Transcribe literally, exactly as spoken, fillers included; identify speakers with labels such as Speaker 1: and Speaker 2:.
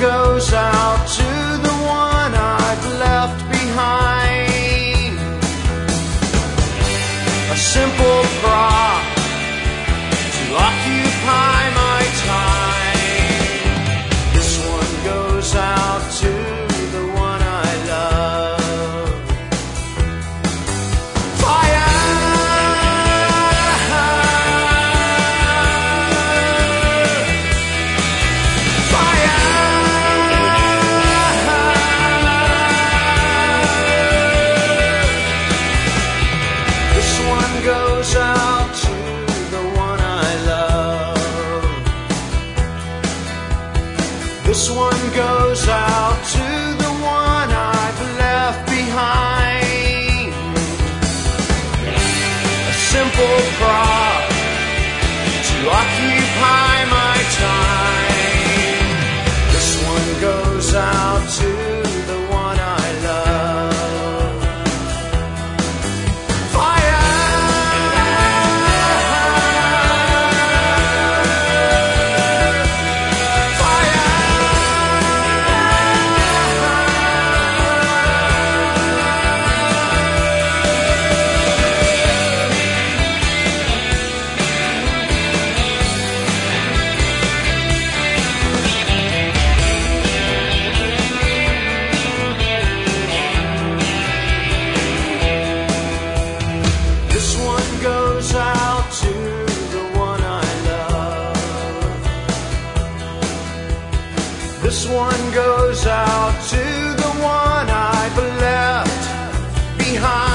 Speaker 1: goes out to the one I've left behind. A simple prop to occupy my time. This one goes out to the one I love. Fire! Goes out to the one I love. This one goes out to the one I've left behind. A simple prop to occupy my time. This one goes out to the one I love. Goes out to the one I love. This one goes out to the one I've left behind.